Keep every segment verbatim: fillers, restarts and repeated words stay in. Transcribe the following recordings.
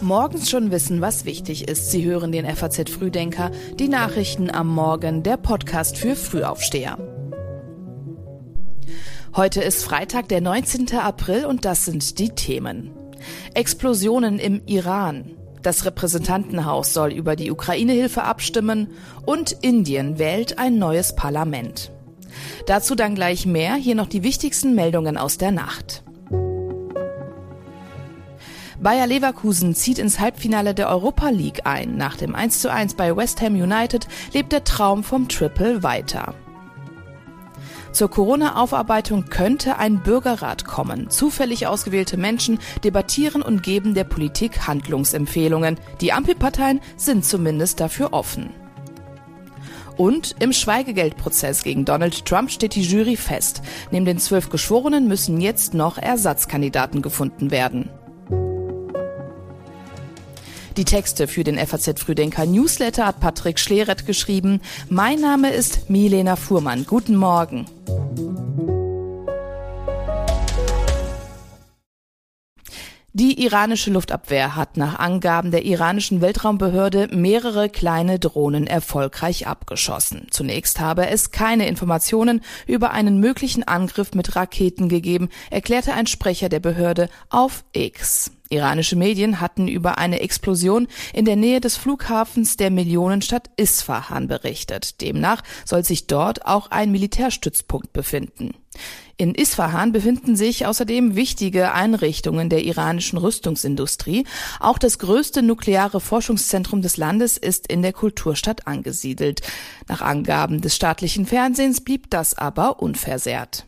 Morgens schon wissen, was wichtig ist. Sie hören den F A Z Frühdenker, die Nachrichten am Morgen, der Podcast für Frühaufsteher. Heute ist Freitag, der neunzehnten April und das sind die Themen. Explosionen im Iran. Das Repräsentantenhaus soll über die Ukraine-Hilfe abstimmen und Indien wählt ein neues Parlament. Dazu dann gleich mehr, hier noch die wichtigsten Meldungen aus der Nacht. Bayer Leverkusen zieht ins Halbfinale der Europa League ein. Nach dem eins zu eins bei West Ham United lebt der Traum vom Triple weiter. Zur Corona-Aufarbeitung könnte ein Bürgerrat kommen. Zufällig ausgewählte Menschen debattieren und geben der Politik Handlungsempfehlungen. Die Ampelparteien sind zumindest dafür offen. Und im Schweigegeldprozess gegen Donald Trump steht die Jury fest. Neben den zwölf Geschworenen müssen jetzt noch Ersatzkandidaten gefunden werden. Die Texte für den F A Z Frühdenker Newsletter hat Patrick Schleret geschrieben. Mein Name ist Milena Fuhrmann. Guten Morgen. Die iranische Luftabwehr hat nach Angaben der iranischen Weltraumbehörde mehrere kleine Drohnen erfolgreich abgeschossen. Zunächst habe es keine Informationen über einen möglichen Angriff mit Raketen gegeben, erklärte ein Sprecher der Behörde auf X. Iranische Medien hatten über eine Explosion in der Nähe des Flughafens der Millionenstadt Isfahan berichtet. Demnach soll sich dort auch ein Militärstützpunkt befinden. In Isfahan befinden sich außerdem wichtige Einrichtungen der iranischen Rüstungsindustrie. Auch das größte nukleare Forschungszentrum des Landes ist in der Kulturstadt angesiedelt. Nach Angaben des staatlichen Fernsehens blieb das aber unversehrt.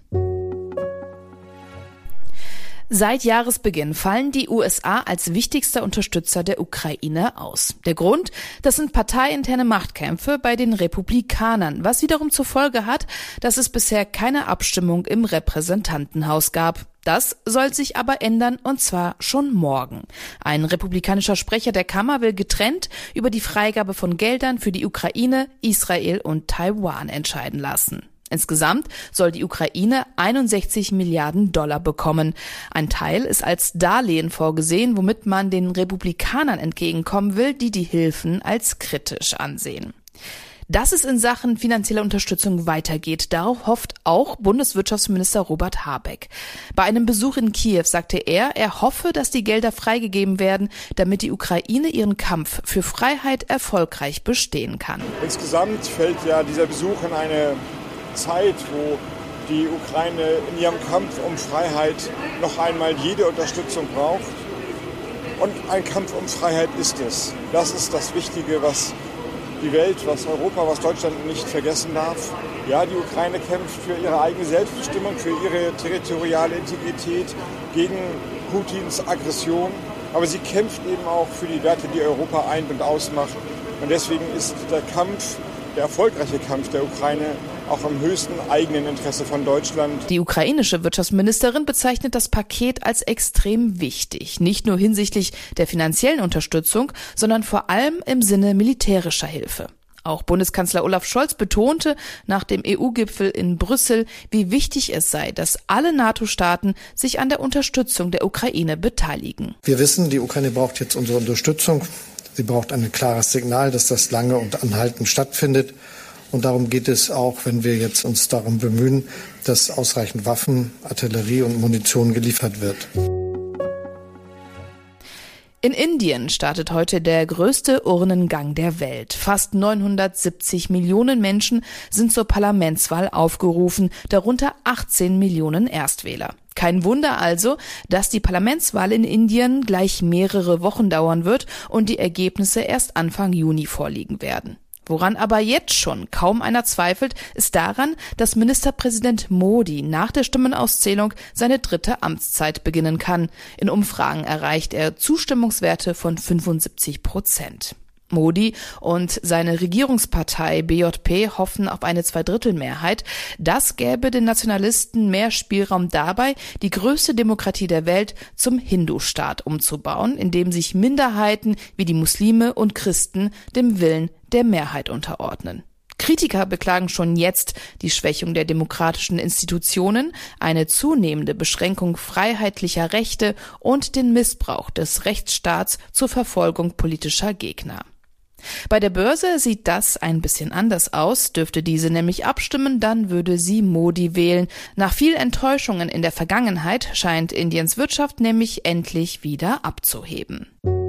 Seit Jahresbeginn fallen die U S A als wichtigster Unterstützer der Ukraine aus. Der Grund? Das sind parteiinterne Machtkämpfe bei den Republikanern, was wiederum zur Folge hat, dass es bisher keine Abstimmung im Repräsentantenhaus gab. Das soll sich aber ändern, und zwar schon morgen. Ein republikanischer Sprecher der Kammer will getrennt über die Freigabe von Geldern für die Ukraine, Israel und Taiwan entscheiden lassen. Insgesamt soll die Ukraine einundsechzig Milliarden Dollar bekommen. Ein Teil ist als Darlehen vorgesehen, womit man den Republikanern entgegenkommen will, die die Hilfen als kritisch ansehen. Dass es in Sachen finanzieller Unterstützung weitergeht, darauf hofft auch Bundeswirtschaftsminister Robert Habeck. Bei einem Besuch in Kiew sagte er, er hoffe, dass die Gelder freigegeben werden, damit die Ukraine ihren Kampf für Freiheit erfolgreich bestehen kann. Insgesamt fällt ja dieser Besuch in eine Zeit, wo die Ukraine in ihrem Kampf um Freiheit noch einmal jede Unterstützung braucht. Und ein Kampf um Freiheit ist es. Das ist das Wichtige, was die Welt, was Europa, was Deutschland nicht vergessen darf. Ja, die Ukraine kämpft für ihre eigene Selbstbestimmung, für ihre territoriale Integrität gegen Putins Aggression. Aber sie kämpft eben auch für die Werte, die Europa eint und ausmacht. Und deswegen ist der Kampf, der erfolgreiche Kampf der Ukraine, auch im höchsten eigenen Interesse von Deutschland. Die ukrainische Wirtschaftsministerin bezeichnet das Paket als extrem wichtig. Nicht nur hinsichtlich der finanziellen Unterstützung, sondern vor allem im Sinne militärischer Hilfe. Auch Bundeskanzler Olaf Scholz betonte nach dem E U-Gipfel in Brüssel, wie wichtig es sei, dass alle NATO-Staaten sich an der Unterstützung der Ukraine beteiligen. Wir wissen, die Ukraine braucht jetzt unsere Unterstützung. Sie braucht ein klares Signal, dass das lange und anhaltend stattfindet. Und darum geht es auch, wenn wir jetzt uns darum bemühen, dass ausreichend Waffen, Artillerie und Munition geliefert wird. In Indien startet heute der größte Urnengang der Welt. Fast neunhundertsiebzig Millionen Menschen sind zur Parlamentswahl aufgerufen, darunter achtzehn Millionen Erstwähler. Kein Wunder also, dass die Parlamentswahl in Indien gleich mehrere Wochen dauern wird und die Ergebnisse erst Anfang Juni vorliegen werden. Woran aber jetzt schon kaum einer zweifelt, ist daran, dass Ministerpräsident Modi nach der Stimmenauszählung seine dritte Amtszeit beginnen kann. In Umfragen erreicht er Zustimmungswerte von fünfundsiebzig Prozent. Modi und seine Regierungspartei B J P hoffen auf eine Zweidrittelmehrheit. Das gäbe den Nationalisten mehr Spielraum dabei, die größte Demokratie der Welt zum Hindu-Staat umzubauen, in dem sich Minderheiten wie die Muslime und Christen dem Willen der Mehrheit unterordnen. Kritiker beklagen schon jetzt die Schwächung der demokratischen Institutionen, eine zunehmende Beschränkung freiheitlicher Rechte und den Missbrauch des Rechtsstaats zur Verfolgung politischer Gegner. Bei der Börse sieht das ein bisschen anders aus. Dürfte diese nämlich abstimmen, dann würde sie Modi wählen. Nach viel Enttäuschungen in der Vergangenheit scheint Indiens Wirtschaft nämlich endlich wieder abzuheben.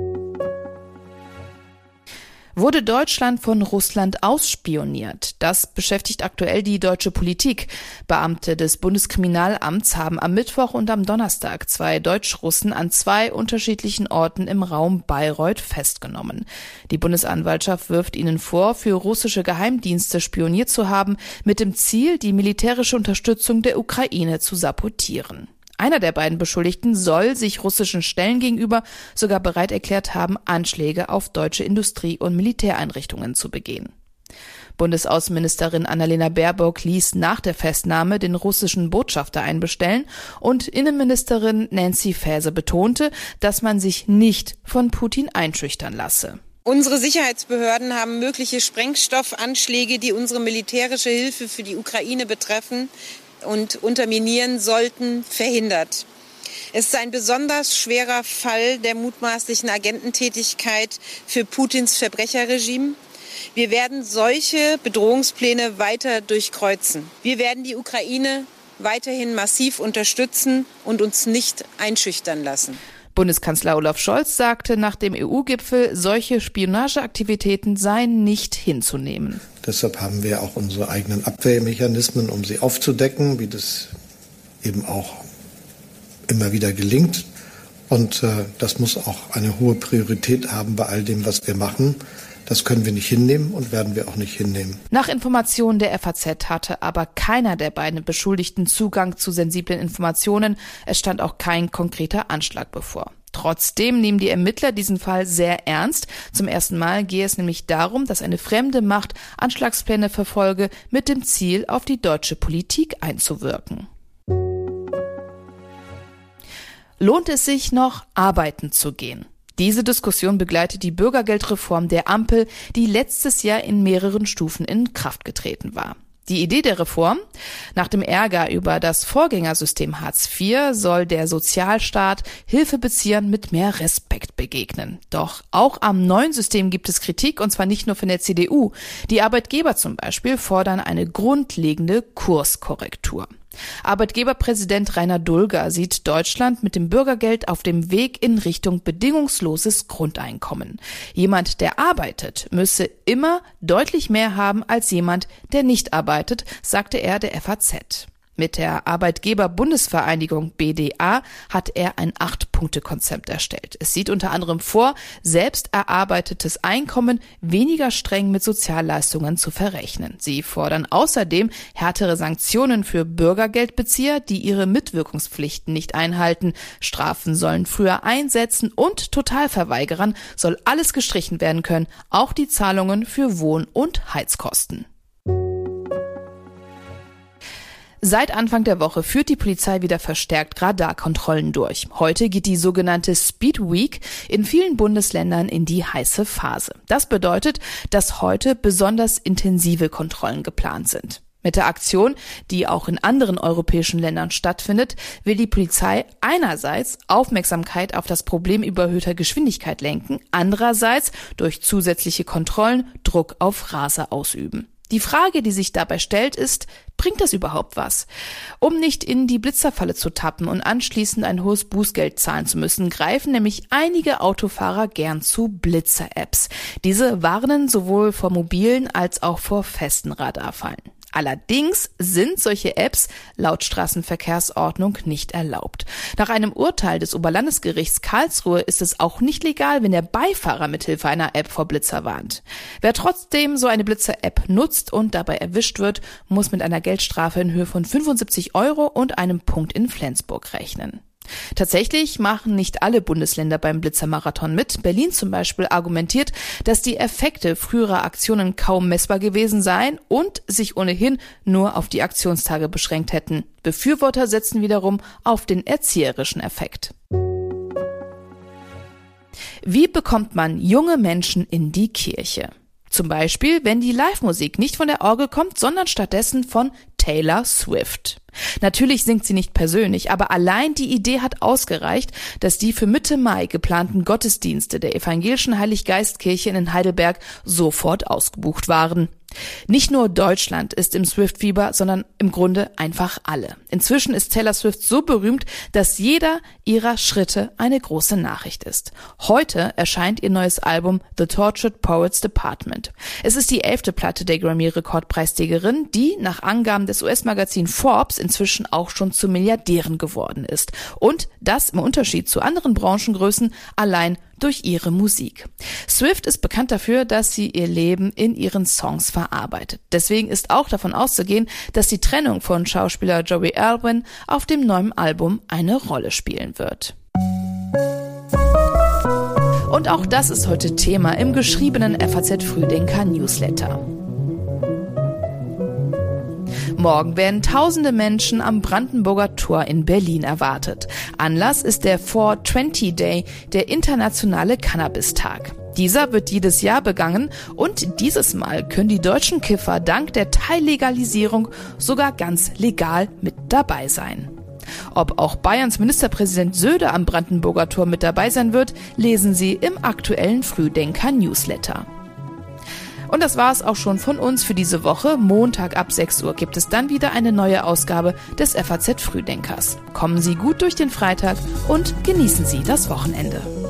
Wurde Deutschland von Russland ausspioniert? Das beschäftigt aktuell die deutsche Politik. Beamte des Bundeskriminalamts haben am Mittwoch und am Donnerstag zwei Deutsch-Russen an zwei unterschiedlichen Orten im Raum Bayreuth festgenommen. Die Bundesanwaltschaft wirft ihnen vor, für russische Geheimdienste spioniert zu haben, mit dem Ziel, die militärische Unterstützung der Ukraine zu sabotieren. Einer der beiden Beschuldigten soll sich russischen Stellen gegenüber sogar bereit erklärt haben, Anschläge auf deutsche Industrie- und Militäreinrichtungen zu begehen. Bundesaußenministerin Annalena Baerbock ließ nach der Festnahme den russischen Botschafter einbestellen und Innenministerin Nancy Faeser betonte, dass man sich nicht von Putin einschüchtern lasse. Unsere Sicherheitsbehörden haben mögliche Sprengstoffanschläge, die unsere militärische Hilfe für die Ukraine betreffen und unterminieren sollten, verhindert. Es ist ein besonders schwerer Fall der mutmaßlichen Agententätigkeit für Putins Verbrecherregime. Wir werden solche Bedrohungspläne weiter durchkreuzen. Wir werden die Ukraine weiterhin massiv unterstützen und uns nicht einschüchtern lassen. Bundeskanzler Olaf Scholz sagte nach dem E U-Gipfel, solche Spionageaktivitäten seien nicht hinzunehmen. Deshalb haben wir auch unsere eigenen Abwehrmechanismen, um sie aufzudecken, wie das eben auch immer wieder gelingt. Und äh, das muss auch eine hohe Priorität haben bei all dem, was wir machen. Das können wir nicht hinnehmen und werden wir auch nicht hinnehmen. Nach Informationen der F A Z hatte aber keiner der beiden Beschuldigten Zugang zu sensiblen Informationen. Es stand auch kein konkreter Anschlag bevor. Trotzdem nehmen die Ermittler diesen Fall sehr ernst. Zum ersten Mal gehe es nämlich darum, dass eine fremde Macht Anschlagspläne verfolge, mit dem Ziel, auf die deutsche Politik einzuwirken. Lohnt es sich noch, arbeiten zu gehen? Diese Diskussion begleitet die Bürgergeldreform der Ampel, die letztes Jahr in mehreren Stufen in Kraft getreten war. Die Idee der Reform? Nach dem Ärger über das Vorgängersystem Hartz vier soll der Sozialstaat Hilfebeziehern mit mehr Respekt begegnen. Doch auch am neuen System gibt es Kritik, und zwar nicht nur von der C D U. Die Arbeitgeber zum Beispiel fordern eine grundlegende Kurskorrektur. Arbeitgeberpräsident Rainer Dulger sieht Deutschland mit dem Bürgergeld auf dem Weg in Richtung bedingungsloses Grundeinkommen. Jemand, der arbeitet, müsse immer deutlich mehr haben als jemand, der nicht arbeitet, sagte er der F A Z. Mit der Arbeitgeber-Bundesvereinigung B D A hat er ein Acht-Punkte-Konzept erstellt. Es sieht unter anderem vor, selbst erarbeitetes Einkommen weniger streng mit Sozialleistungen zu verrechnen. Sie fordern außerdem härtere Sanktionen für Bürgergeldbezieher, die ihre Mitwirkungspflichten nicht einhalten. Strafen sollen früher einsetzen und Totalverweigerern soll alles gestrichen werden können, auch die Zahlungen für Wohn- und Heizkosten. Seit Anfang der Woche führt die Polizei wieder verstärkt Radarkontrollen durch. Heute geht die sogenannte Speed Week in vielen Bundesländern in die heiße Phase. Das bedeutet, dass heute besonders intensive Kontrollen geplant sind. Mit der Aktion, die auch in anderen europäischen Ländern stattfindet, will die Polizei einerseits Aufmerksamkeit auf das Problem überhöhter Geschwindigkeit lenken, andererseits durch zusätzliche Kontrollen Druck auf Raser ausüben. Die Frage, die sich dabei stellt, ist, bringt das überhaupt was? Um nicht in die Blitzerfalle zu tappen und anschließend ein hohes Bußgeld zahlen zu müssen, greifen nämlich einige Autofahrer gern zu Blitzer-Apps. Diese warnen sowohl vor mobilen als auch vor festen Radarfallen. Allerdings sind solche Apps laut Straßenverkehrsordnung nicht erlaubt. Nach einem Urteil des Oberlandesgerichts Karlsruhe ist es auch nicht legal, wenn der Beifahrer mithilfe einer App vor Blitzer warnt. Wer trotzdem so eine Blitzer-App nutzt und dabei erwischt wird, muss mit einer Geldstrafe in Höhe von fünfundsiebzig Euro und einem Punkt in Flensburg rechnen. Tatsächlich machen nicht alle Bundesländer beim Blitzermarathon mit. Berlin zum Beispiel argumentiert, dass die Effekte früherer Aktionen kaum messbar gewesen seien und sich ohnehin nur auf die Aktionstage beschränkt hätten. Befürworter setzen wiederum auf den erzieherischen Effekt. Wie bekommt man junge Menschen in die Kirche? Zum Beispiel, wenn die Live-Musik nicht von der Orgel kommt, sondern stattdessen von Taylor Swift. Natürlich singt sie nicht persönlich, aber allein die Idee hat ausgereicht, dass die für Mitte Mai geplanten Gottesdienste der evangelischen Heiliggeistkirche in Heidelberg sofort ausgebucht waren. Nicht nur Deutschland ist im Swift-Fieber, sondern im Grunde einfach alle. Inzwischen ist Taylor Swift so berühmt, dass jeder ihrer Schritte eine große Nachricht ist. Heute erscheint ihr neues Album The Tortured Poets Department. Es ist die elfte Platte der Grammy-Rekordpreisträgerin, die nach Angaben des U S-Magazin Forbes inzwischen auch schon zu Milliardären geworden ist. Und das im Unterschied zu anderen Branchengrößen allein durch ihre Musik. Swift ist bekannt dafür, dass sie ihr Leben in ihren Songs verarbeitet. Deswegen ist auch davon auszugehen, dass die Trennung von Schauspieler Joey Alwyn auf dem neuen Album eine Rolle spielen wird. Und auch das ist heute Thema im geschriebenen F A Z Frühdenker Newsletter. Morgen werden tausende Menschen am Brandenburger Tor in Berlin erwartet. Anlass ist der four twenty Day, der internationale Cannabis-Tag. Dieser wird jedes Jahr begangen und dieses Mal können die deutschen Kiffer dank der Teillegalisierung sogar ganz legal mit dabei sein. Ob auch Bayerns Ministerpräsident Söder am Brandenburger Tor mit dabei sein wird, lesen Sie im aktuellen Frühdenker Newsletter. Und das war es auch schon von uns für diese Woche. Montag ab sechs Uhr gibt es dann wieder eine neue Ausgabe des F A Z Frühdenkers. Kommen Sie gut durch den Freitag und genießen Sie das Wochenende.